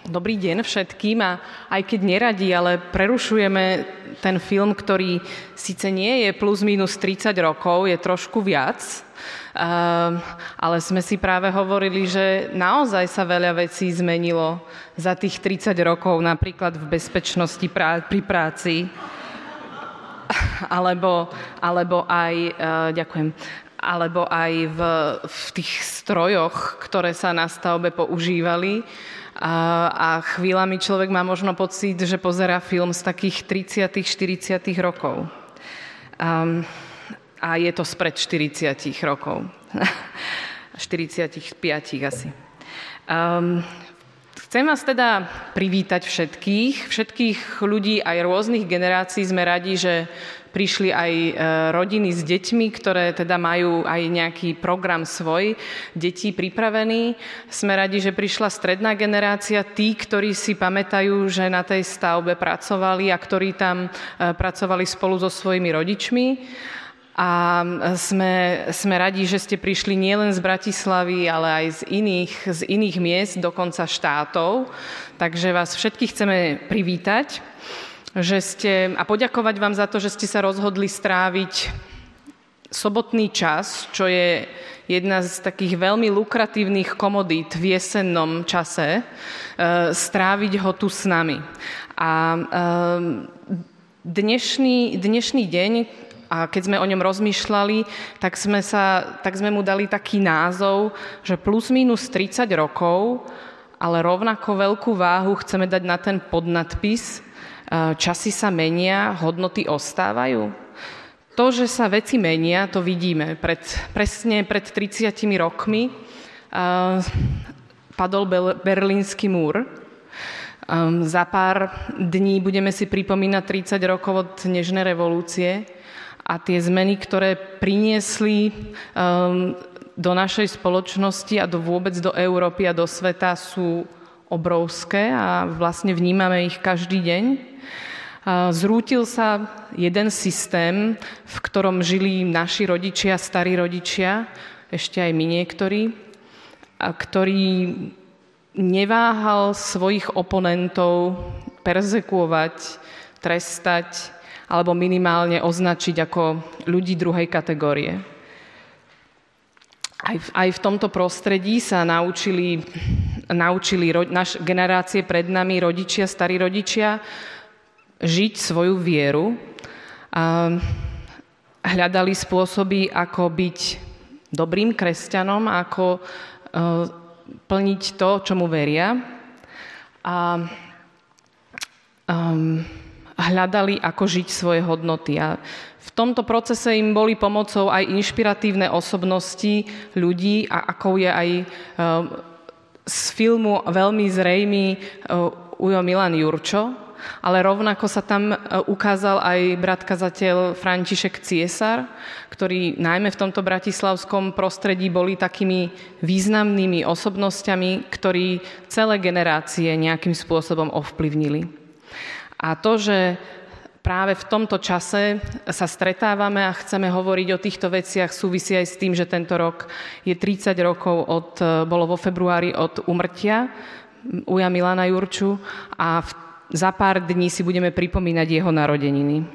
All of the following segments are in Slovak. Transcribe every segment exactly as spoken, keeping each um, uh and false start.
Dobrý deň všetkým a aj keď neradi, ale prerušujeme ten film, ktorý síce nie je plus minus tridsať rokov, je trošku viac, uh, ale sme si práve hovorili, že naozaj sa veľa vecí zmenilo za tých tridsať rokov, napríklad v bezpečnosti prá- pri práci, alebo, alebo aj, uh, ďakujem, alebo aj v, v tých strojoch, ktoré sa na stavbe používali. A, a chvíľami človek má možno pocit, že pozerá film z takých tridsiatych štyridsiatych rokov. Um, a je to spred štyridsiatich rokov. štyridsiatich asi. Um, chcem vás teda privítať všetkých, všetkých ľudí aj rôznych generácií. Sme radi, že prišli aj rodiny s deťmi, ktoré teda majú aj nejaký program svoj detí pripravený. Sme radi, že prišla stredná generácia, tí, ktorí si pamätajú, že na tej stavbe pracovali a ktorí tam pracovali spolu so svojimi rodičmi. A sme, sme radi, že ste prišli nielen z Bratislavy, ale aj z iných, z iných miest, dokonca štátov. Takže vás všetkých chceme privítať. Že ste, a poďakovať vám za to, že ste sa rozhodli stráviť sobotný čas, čo je jedna z takých veľmi lukratívnych komodít v jesennom čase, stráviť ho tu s nami. A dnešný, dnešný deň, a keď sme o ňom rozmýšľali, tak sme, sa, tak sme mu dali taký názov, že plus minus tridsať rokov, ale rovnako veľkú váhu chceme dať na ten podnadpis: časy sa menia, hodnoty ostávajú. To, že sa veci menia, to vidíme. Pred, presne pred tridsiatimi rokmi uh, padol Berlínsky múr. Um, za pár dní budeme si pripomínať tridsať rokov od Nežnej revolúcie a tie zmeny, ktoré priniesli um, do našej spoločnosti a do, vôbec do Európy a do sveta, sú obrovské a vlastne vnímame ich každý deň. Zrútil sa jeden systém, v ktorom žili naši rodičia, starí rodičia, ešte aj my niektorí, ktorý neváhal svojich oponentov perzekuovať, trestať alebo minimálne označiť ako ľudí druhej kategórie. Aj v, aj v tomto prostredí sa naučili, naučili ro, naš, generácie pred nami, rodičia, starí rodičia, žiť svoju vieru. A hľadali spôsoby, ako byť dobrým kresťanom, ako plniť to, čomu veria. A um, hľadali, ako žiť svoje hodnoty. A v tomto procese im boli pomocou aj inšpiratívne osobnosti ľudí, a ako je aj um, z filmu veľmi zrejmý uh, Ujo Milan Jurčo, ale rovnako sa tam ukázal aj brat kazateľ František Ciesar, ktorí najmä v tomto bratislavskom prostredí boli takými významnými osobnosťami, ktorí celé generácie nejakým spôsobom ovplyvnili. A to, že práve v tomto čase sa stretávame a chceme hovoriť o týchto veciach, súvisí aj s tým, že tento rok je tridsať rokov, od, bolo vo februári od úmrtia Uja Milana Jurču a v za pár dní si budeme pripomínať jeho narodeniny.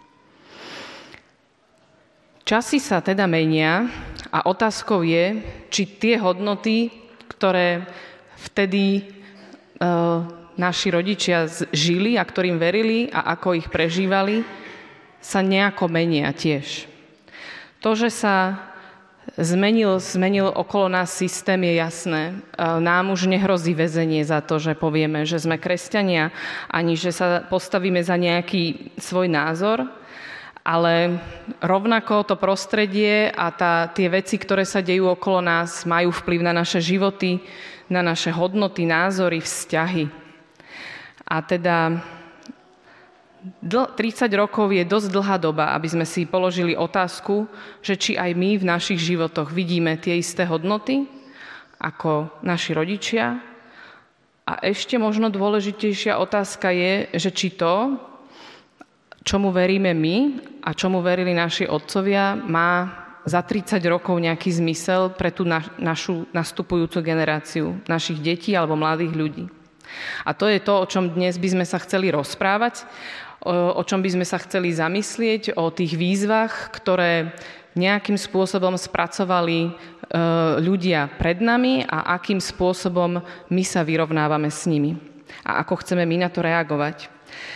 Časy sa teda menia a otázkou je, či tie hodnoty, ktoré vtedy e, naši rodičia žili a ktorým verili a ako ich prežívali, sa nejako menia tiež. To, že sa Zmenil, zmenil okolo nás systém, je jasné. Nám už nehrozí väzenie za to, že povieme, že sme kresťania, ani že sa postavíme za nejaký svoj názor, ale rovnako to prostredie a tá, tie veci, ktoré sa dejú okolo nás, majú vplyv na naše životy, na naše hodnoty, názory, vzťahy. A teda tridsať rokov je dosť dlhá doba, aby sme si položili otázku, že či aj my v našich životoch vidíme tie isté hodnoty ako naši rodičia. A ešte možno dôležitejšia otázka je, že či to, čomu veríme my a čomu verili naši otcovia, má za tridsať rokov nejaký zmysel pre tú našu nastupujúcu generáciu našich detí alebo mladých ľudí. A to je to, o čom dnes by sme sa chceli rozprávať, o čom by sme sa chceli zamyslieť, o tých výzvach, ktoré nejakým spôsobom spracovali ľudia pred nami a akým spôsobom my sa vyrovnávame s nimi a ako chceme my na to reagovať.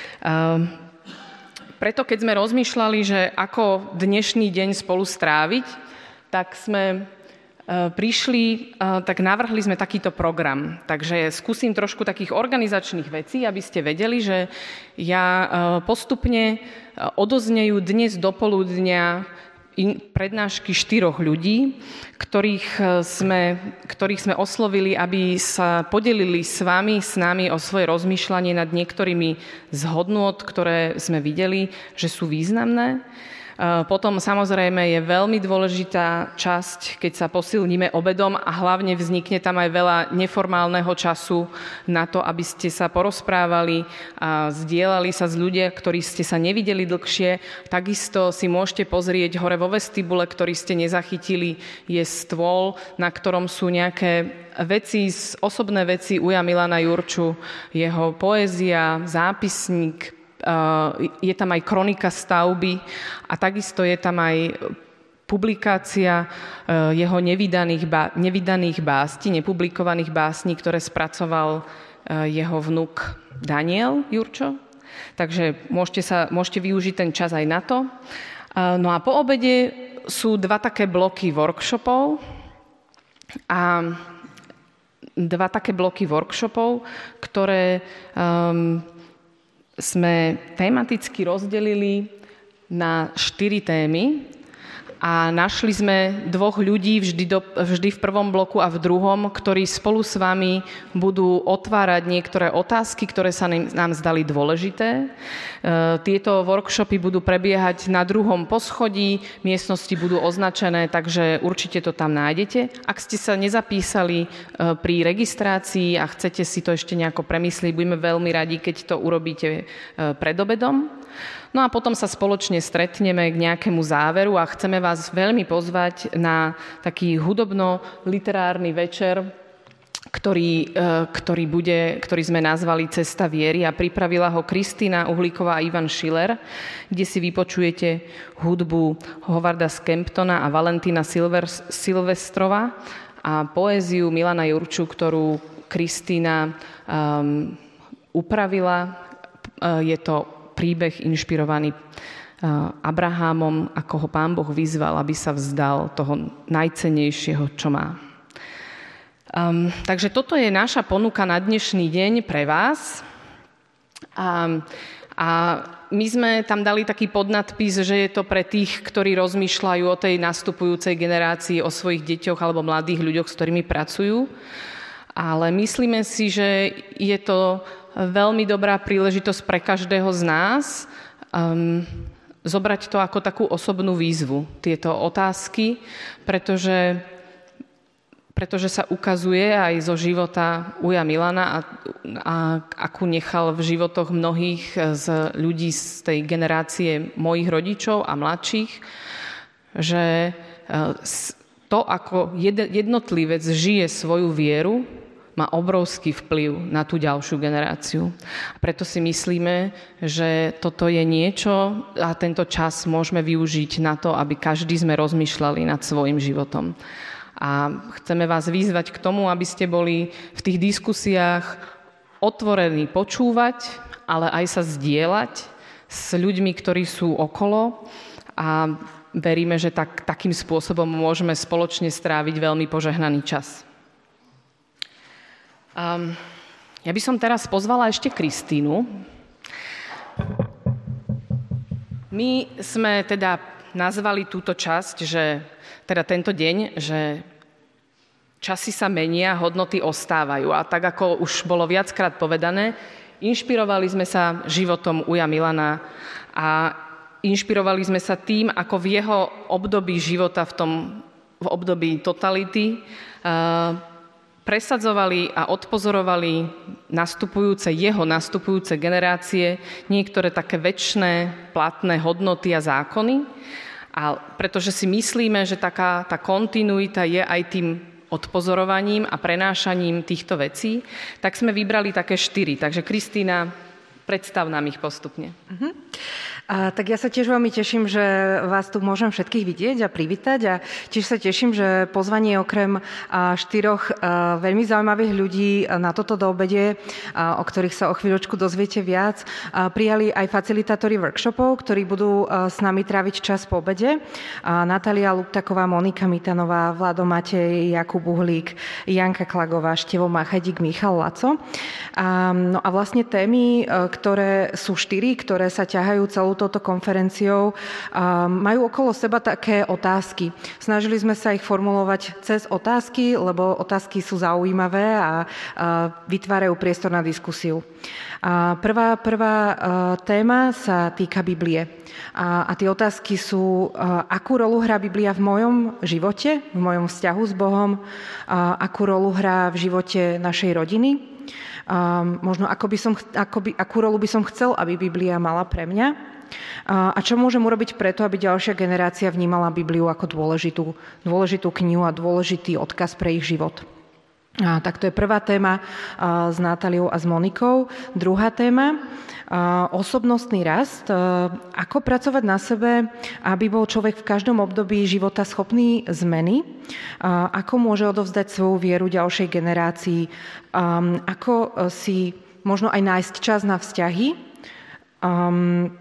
Preto keď sme rozmýšľali, že ako dnešný deň spolu stráviť, tak sme prišli, tak navrhli sme takýto program. Takže skúsim trošku takých organizačných vecí, aby ste vedeli, že ja postupne odoznejú dnes dopoludnia prednášky štyroch ľudí, ktorých sme, ktorých sme oslovili, aby sa podelili s vami, s nami o svoje rozmýšľanie nad niektorými z hodnôt, ktoré sme videli, že sú významné. Potom samozrejme je veľmi dôležitá časť, keď sa posilníme obedom a hlavne vznikne tam aj veľa neformálneho času na to, aby ste sa porozprávali a zdieľali sa s ľudia, ktorí ste sa nevideli dlhšie. Takisto si môžete pozrieť hore vo vestibule, ktorý ste nezachytili, je stôl, na ktorom sú nejaké veci, osobné veci Uja Milana Jurču, jeho poézia, zápisník, je tam aj kronika stavby a takisto je tam aj publikácia jeho nevydaných, bá, nevydaných básní, nepublikovaných básní, ktoré spracoval jeho vnuk Daniel Jurčo. Takže môžete, sa, môžete využiť ten čas aj na to. No a po obede sú dva také bloky workshopov a dva také bloky workshopov, ktoré um, sme tematicky rozdelili na štyri témy a našli sme dvoch ľudí vždy, do, vždy v prvom bloku a v druhom, ktorí spolu s vami budú otvárať niektoré otázky, ktoré sa nám zdali dôležité. Tieto workshopy budú prebiehať na druhom poschodí, miestnosti budú označené, takže určite to tam nájdete. Ak ste sa nezapísali pri registrácii a chcete si to ešte nejako premyslieť, budeme veľmi radi, keď to urobíte pred obedom. No a potom sa spoločne stretneme k nejakému záveru a chceme vás veľmi pozvať na taký hudobno-literárny večer, ktorý, ktorý, bude, ktorý sme nazvali Cesta viery a pripravila ho Kristína Uhlíková a Ivan Schiller, kde si vypočujete hudbu Howarda Skemptona a Valentína Silver, Silvestrova a poéziu Milana Jurču, ktorú Kristína um, upravila. Uh, je to príbeh inšpirovaný Abrahámom, ako ho Pán Boh vyzval, aby sa vzdal toho najcennejšieho, čo má. Um, takže toto je naša ponuka na dnešný deň pre vás. A, a my sme tam dali taký podnadpis, že je to pre tých, ktorí rozmýšľajú o tej nastupujúcej generácii, o svojich deťoch alebo mladých ľuďoch, s ktorými pracujú. Ale myslíme si, že je to veľmi dobrá príležitosť pre každého z nás um, zobrať to ako takú osobnú výzvu, tieto otázky, pretože, pretože sa ukazuje aj zo života Uja Milana a, a akú nechal v životoch mnohých z ľudí z tej generácie mojich rodičov a mladších, že to, ako jednotlivec žije svoju vieru, má obrovský vplyv na tú ďalšiu generáciu. A preto si myslíme, že toto je niečo a tento čas môžeme využiť na to, aby každý sme rozmýšľali nad svojim životom. A chceme vás vyzvať k tomu, aby ste boli v tých diskusiách otvorení počúvať, ale aj sa zdieľať s ľuďmi, ktorí sú okolo a veríme, že tak, takým spôsobom môžeme spoločne stráviť veľmi požehnaný čas. Um, ja by som teraz pozvala ešte Kristínu. My sme teda nazvali túto časť, že teda tento deň, že časy sa menia, hodnoty ostávajú. A tak, ako už bolo viackrát povedané, inšpirovali sme sa životom Uja Milana a inšpirovali sme sa tým, ako v jeho období života, v tom v období totality, uh, presadzovali a odpozorovali nastupujúce, jeho nastupujúce generácie, niektoré také večné, platné hodnoty a zákony. A pretože si myslíme, že taká tá kontinuita je aj tým odpozorovaním a prenášaním týchto vecí, tak sme vybrali také štyri. Takže Kristína, predstav nám ich postupne. Uh-huh. A, tak ja sa tiež veľmi teším, že vás tu môžem všetkých vidieť a privítať a tiež sa teším, že pozvanie okrem a, štyroch a, veľmi zaujímavých ľudí na toto doobede, a, o ktorých sa o chvíľočku dozviete viac, a, prijali aj facilitátori workshopov, ktorí budú a, s nami tráviť čas po obede. A, Natália Luptaková, Monika Mitanová, Vlado Matej, Jakub Uhlík, Janka Klagová, Števo Machadík, Michal Laco. A, no a vlastne témy, ktoré sú štyri, ktoré sa ťahajú celú touto konferenciou, majú okolo seba také otázky. Snažili sme sa ich formulovať cez otázky, lebo otázky sú zaujímavé a vytvárajú priestor na diskusiu. Prvá, prvá téma sa týka Biblie. A, a tie otázky sú, akú rolu hrá Biblia v mojom živote, v mojom vzťahu s Bohom, akú rolu hrá v živote našej rodiny, možno ako by som, ako by, akú rolu by som chcel, aby Biblia mala pre mňa. A čo môžem urobiť preto, aby ďalšia generácia vnímala Bibliu ako dôležitú, dôležitú knihu a dôležitý odkaz pre ich život. A, tak to je prvá téma a, s Natáliou a s Monikou. Druhá téma, a, osobnostný rast. A, ako pracovať na sebe, aby bol človek v každom období života schopný zmeny. A, ako môže odovzdať svoju vieru ďalšej generácii. A, ako si možno aj nájsť čas na vzťahy. Um,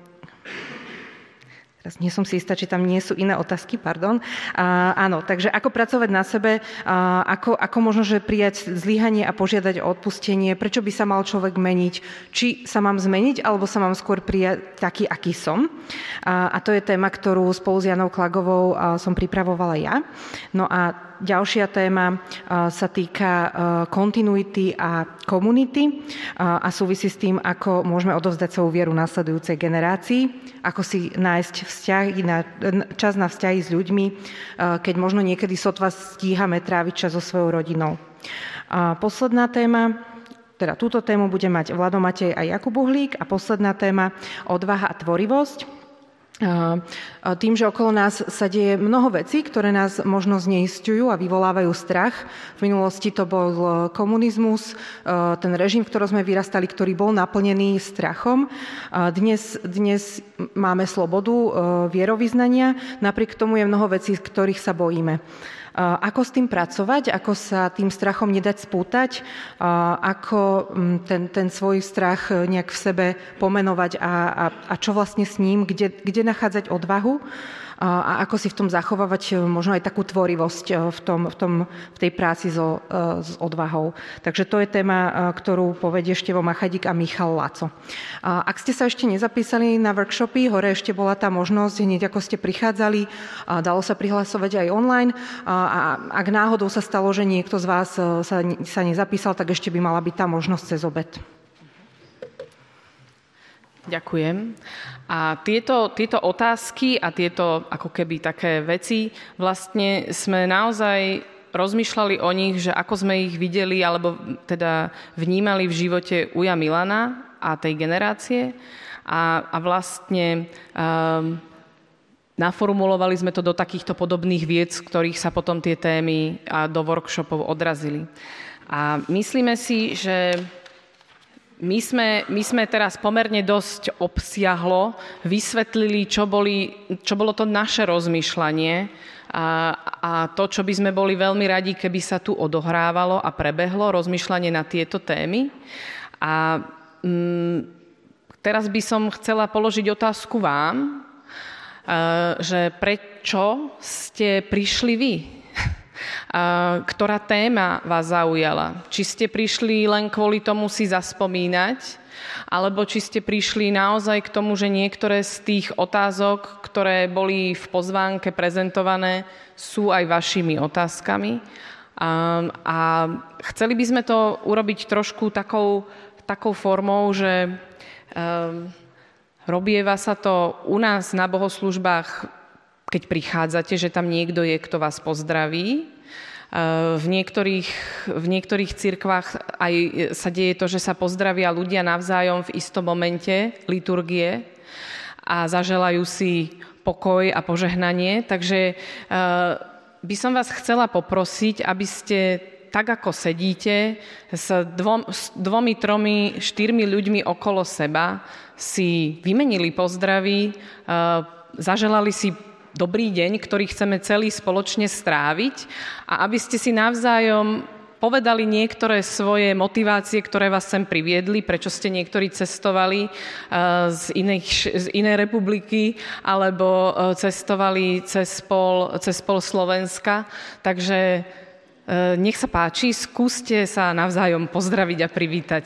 Teraz nie som si istá, či tam nie sú iné otázky, pardon. A, áno, takže ako pracovať na sebe, a ako, ako možno, že prijať zlyhanie a požiadať o odpustenie, prečo by sa mal človek meniť, či sa mám zmeniť, alebo sa mám skôr prijať taký, aký som. A, a to je téma, ktorú spolu s Janou Klagovou som pripravovala ja. No a ďalšia téma sa týka kontinuity a komunity a súvisí s tým, ako môžeme odovzdať svoju vieru nasledujúcej generácii, ako si nájsť vzťahy, čas na vzťahy s ľuďmi, keď možno niekedy sotva stíhame tráviť čas so svojou rodinou. A posledná téma, teda túto tému bude mať Vlado Matej a Jakub Uhlík a posledná téma odvaha a tvorivosť. Tým, že okolo nás sa deje mnoho vecí, ktoré nás možno zneisťujú a vyvolávajú strach. V minulosti to bol komunizmus, ten režim, v ktorom sme vyrastali, ktorý bol naplnený strachom. Dnes, dnes máme slobodu vierovyznania, napriek tomu je mnoho vecí, z ktorých sa bojíme. Ako s tým pracovať, ako sa tým strachom nedať spútať, ako ten, ten svoj strach nejak v sebe pomenovať a, a, a čo vlastne s ním, kde, kde nachádzať odvahu a ako si v tom zachovávať možno aj takú tvorivosť v, tom, v, tom, v tej práci so, s odvahou. Takže to je téma, ktorú povedie Števo Machadík a Michal Laco. Ak ste sa ešte nezapísali na workshopy, hore ešte bola tá možnosť, hneď ako ste prichádzali, dalo sa prihlasovať aj online. A ak náhodou sa stalo, že niekto z vás sa, sa nezapísal, tak ešte by mala byť tá možnosť cez obed. Ďakujem. A tieto, tieto otázky a tieto ako keby také veci, vlastne sme naozaj rozmýšľali o nich, že ako sme ich videli alebo teda vnímali v živote Uja Milana a tej generácie a, a vlastne um, naformulovali sme to do takýchto podobných vied, z ktorých sa potom tie témy a do workshopov odrazili. A myslíme si, že My sme, my sme teraz pomerne dosť obsiahlo vysvetlili, čo, boli, čo bolo to naše rozmýšľanie a, a to, čo by sme boli veľmi radi, keby sa tu odohrávalo a prebehlo rozmýšľanie na tieto témy. A mm, teraz by som chcela položiť otázku vám, že prečo ste prišli vy? Ktorá téma vás zaujala? Či ste prišli len kvôli tomu si zaspomínať, alebo či ste prišli naozaj k tomu, že niektoré z tých otázok, ktoré boli v pozvánke prezentované, sú aj vašimi otázkami. A, a chceli by sme to urobiť trošku takou, takou formou, že um, robieva sa to u nás na bohoslužbách, keď prichádzate, že tam niekto je, kto vás pozdraví. V niektorých, v niektorých cirkvách aj sa deje to, že sa pozdravia ľudia navzájom v istom momente liturgie a zaželajú si pokoj a požehnanie. Takže by som vás chcela poprosiť, aby ste tak, ako sedíte, s, dvom, s dvomi, tromi, štyrmi ľuďmi okolo seba si vymenili pozdravy, zaželali si dobrý deň, ktorý chceme celý spoločne stráviť a aby ste si navzájom povedali niektoré svoje motivácie, ktoré vás sem priviedli, prečo ste niektorí cestovali z, iných, z inej republiky alebo cestovali cez pol, cez pol Slovenska. Takže nech sa páči, skúste sa navzájom pozdraviť a privítať.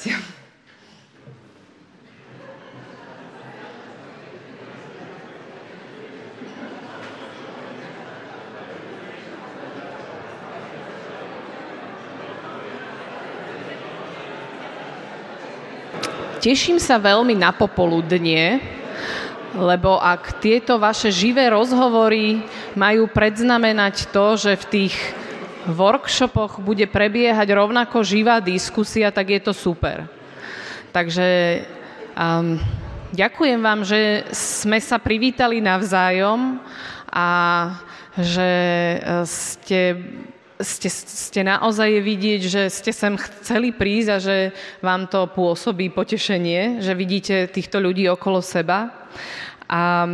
Teším sa veľmi na popoludnie, lebo ak tieto vaše živé rozhovory majú predznamenať to, že v tých workshopoch bude prebiehať rovnako živá diskusia, tak je to super. Takže um, ďakujem vám, že sme sa privítali navzájom a že ste... Ste, ste naozaj vidieť, že ste sem chceli prísť a že vám to pôsobí potešenie, že vidíte týchto ľudí okolo seba. A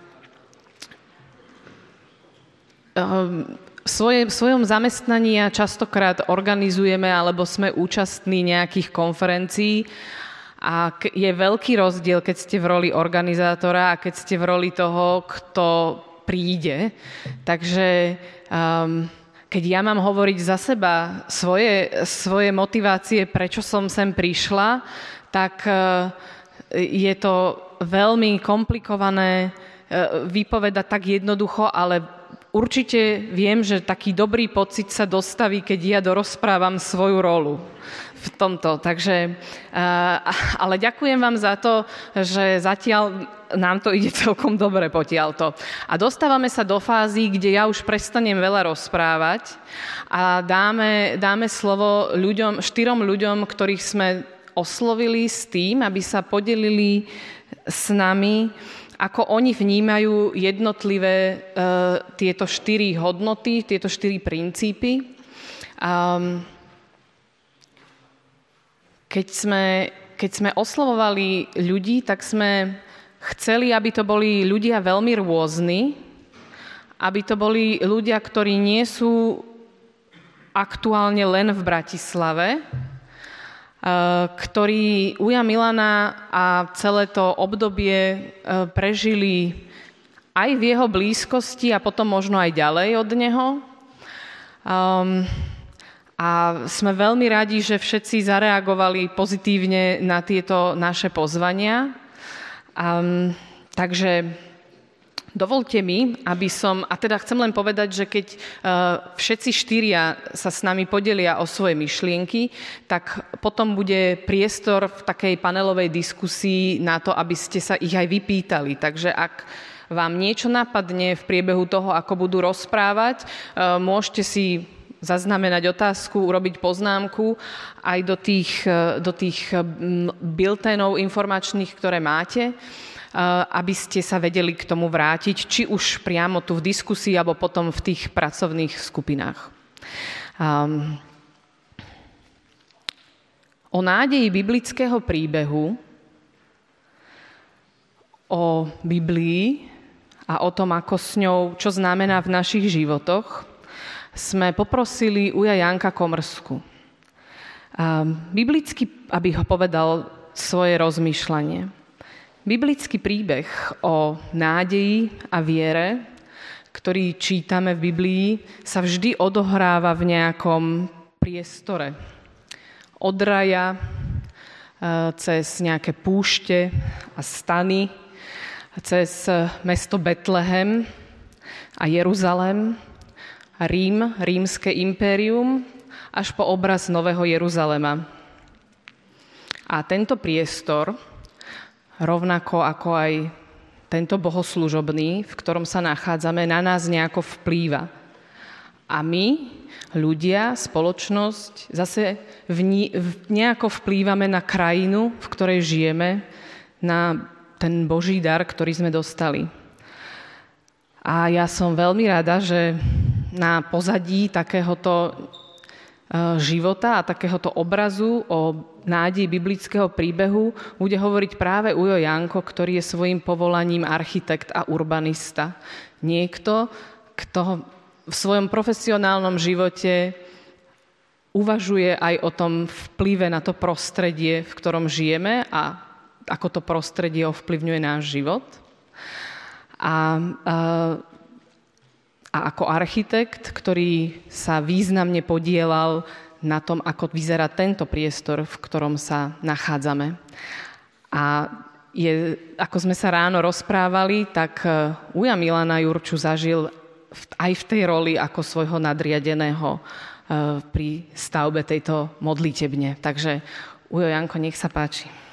v svoje, v svojom zamestnaní častokrát organizujeme alebo sme účastní nejakých konferencií a je veľký rozdiel, keď ste v roli organizátora a keď ste v roli toho, kto príde. Takže... Um, Keď ja mám hovoriť za seba svoje, svoje motivácie, prečo som sem prišla, tak je to veľmi komplikované vypovedať tak jednoducho, ale určite viem, že taký dobrý pocit sa dostaví, keď ja dorozprávam svoju rolu v tomto. Takže, ale ďakujem vám za to, že zatiaľ nám to ide celkom dobre potiaľto. A dostávame sa do fázy, kde ja už prestanem veľa rozprávať a dáme, dáme slovo ľuďom, štyrom ľuďom, ktorých sme oslovili s tým, aby sa podelili s nami, ako oni vnímajú jednotlivé uh, tieto štyri hodnoty, tieto štyri princípy. Um, keď sme, keď sme oslovovali ľudí, tak sme chceli, aby to boli ľudia veľmi rôzni, aby to boli ľudia, ktorí nie sú aktuálne len v Bratislave, ktorí Uja Milana a celé to obdobie prežili aj v jeho blízkosti a potom možno aj ďalej od neho. Um, a sme veľmi radi, že všetci zareagovali pozitívne na tieto naše pozvania. Um, takže dovolte mi, aby som, a teda chcem len povedať, že keď uh, všetci štyria sa s nami podelia o svoje myšlienky, tak potom bude priestor v takej panelovej diskusii na to, aby ste sa ich aj vypýtali. Takže ak vám niečo napadne v priebehu toho, ako budú rozprávať, uh, môžete si zaznamenať otázku, urobiť poznámku aj do tých, do tých bulletinov informačných, ktoré máte, aby ste sa vedeli k tomu vrátiť, či už priamo tu v diskusii, alebo potom v tých pracovných skupinách. Um, o nádeji biblického príbehu, o Biblii a o tom, ako s ňou, čo znamená v našich životoch, sme poprosili Uja Janka Komrsku. Biblicky, aby ho povedal svoje rozmýšľanie. Biblický príbeh o nádeji a viere, ktorý čítame v Biblii, sa vždy odohráva v nejakom priestore. Od raja, cez nejaké púšte a stany, cez mesto Betlehem a Jeruzalém, Rím, rímske impérium, až po obraz Nového Jeruzalema. A tento priestor, rovnako ako aj tento bohoslužobný, v ktorom sa nachádzame, na nás nejako vplýva. A my, ľudia, spoločnosť, zase v ní, v, nejako vplývame na krajinu, v ktorej žijeme, na ten Boží dar, ktorý sme dostali. A ja som veľmi rada, že na pozadí takéhoto života a takéhoto obrazu o nádeji biblického príbehu bude hovoriť práve Ujo Janko, ktorý je svojím povolaním architekt a urbanista. Niekto, kto v svojom profesionálnom živote uvažuje aj o tom vplyve na to prostredie, v ktorom žijeme a ako to prostredie ovplyvňuje náš život. A, a A ako architekt, ktorý sa významne podielal na tom, ako vyzerá tento priestor, v ktorom sa nachádzame. A je, ako sme sa ráno rozprávali, tak Uja Milana Jurču zažil aj v tej roli ako svojho nadriadeného pri stavbe tejto modlitebne. Takže Ujo Janko, nech sa páči.